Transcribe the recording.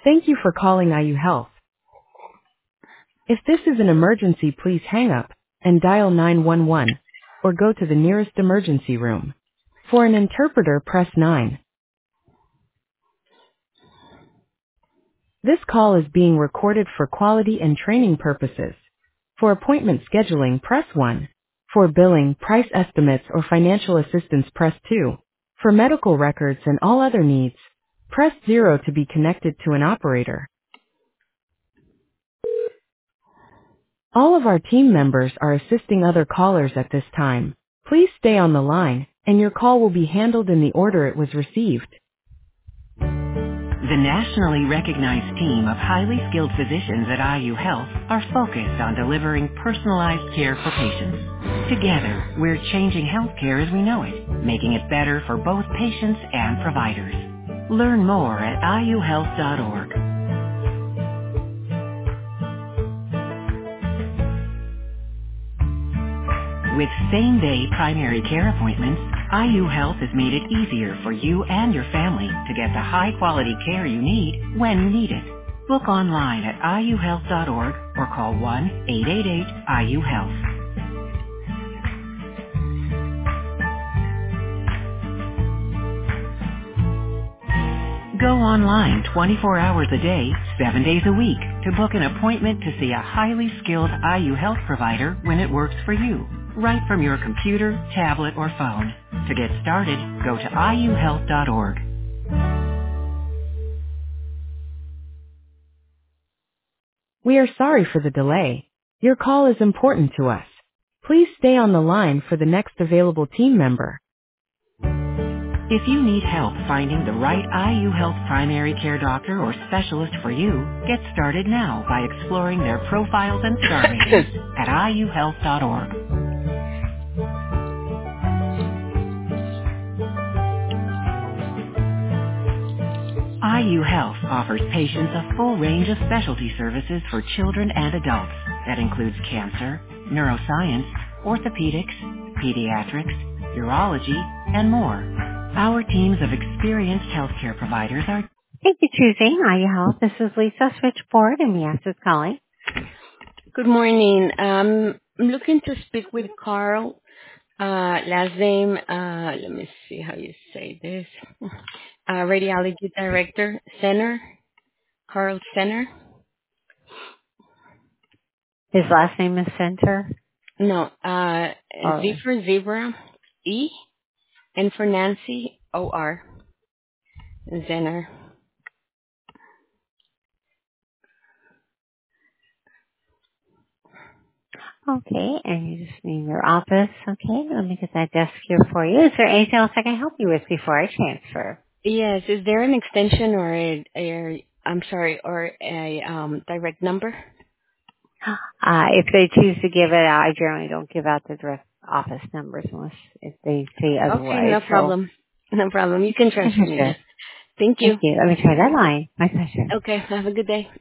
Thank you for calling IU Health. If this is an emergency, please hang up and dial 911 or go to the nearest emergency room. For an interpreter, press 9. This call is being recorded for quality and training purposes. For appointment scheduling, press 1. For billing, price estimates, or financial assistance, press 2. For medical records and all other needs, press 0 to be connected to an operator. All of our team members are assisting other callers at this time. Please stay on the line, and your call will be handled in the order it was received. The nationally recognized team of highly skilled physicians at IU Health are focused on delivering personalized care for patients. Together, we're changing healthcare as we know it, making it better for both patients and providers. Learn more at iuhealth.org. With same-day primary care appointments, IU Health has made it easier for you and your family to get the high-quality care you need when you need it. Book online at iuhealth.org or call 1-888-IU-HEALTH. Go online 24 hours a day, 7 days a week to book an appointment to see a highly skilled IU Health provider when it works for you, right from your computer, tablet, or phone. To get started, go to iuhealth.org. We are sorry for the delay. Your call is important to us. Please stay on the line for the next available team member. If you need help finding the right IU Health primary care doctor or specialist for you, get started now by exploring their profiles and star ratings at iuhealth.org. IU Health offers patients a full range of specialty services for children and adults that includes cancer, neuroscience, orthopedics, pediatrics, urology, and more. Our teams of experienced healthcare providers are... Thank you for choosing IU Health. This is Lisa Switchboard, and Yes is calling. Good morning. I'm looking to speak with Carl. Last name, let me see how you say this. Radiology Director, Center, Carl Center. His last name is Center? No, Z for Zebra, E, N for Nancy, O-R, Zenner. Okay, and you just name your office. Okay, let me get that desk here for you. Is there anything else I can help you with before I transfer? Yes, is there an extension or a direct number? If they choose to give it out, I generally don't give out the direct office numbers unless if they say otherwise. Okay, no problem. No problem. You can transfer me. Sure. Thank you. Thank you. Let me try that line. My pleasure. Okay, have a good day.